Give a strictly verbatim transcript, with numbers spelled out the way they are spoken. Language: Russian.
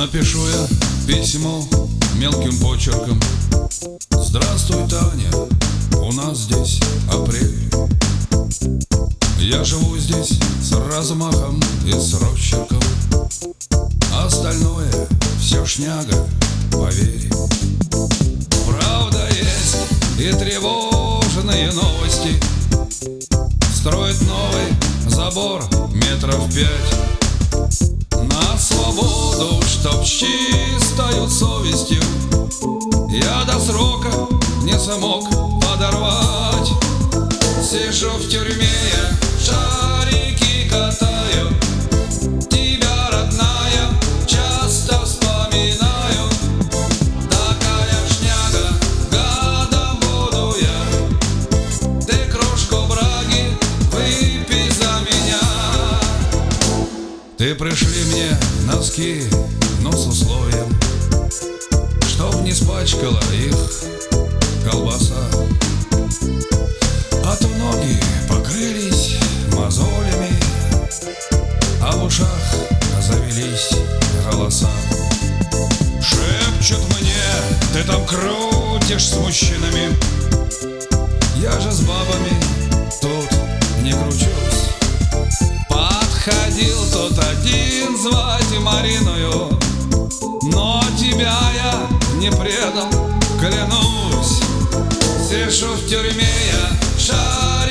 Напишу я письмо мелким почерком: здравствуй, Таня, у нас здесь апрель. Я живу здесь с размахом и с росчерком, остальное все шняга, поверь. Правда есть и тревожные новости. Строят новый забор метров пять на свободу, чтоб с чистою совестью я до срока не смог подорвать. Сижу в тюрьме, я шарики катаю, тебя, родная, часто вспоминаю. Такая шняга, гадом буду я, ты кружку браги выпей за меня. Ты пришли мне носки, но с условием, чтоб не спачкала их колбаса. А то ноги покрылись мозолями, а в ушах завелись голоса. Шепчут мне: ты там крутишь с мужчинами. Я же с бабами тут не кручусь. Подходил тут один звать Мариною, но тебя я не предал, клянусь. Сижу в тюрьме, я шарю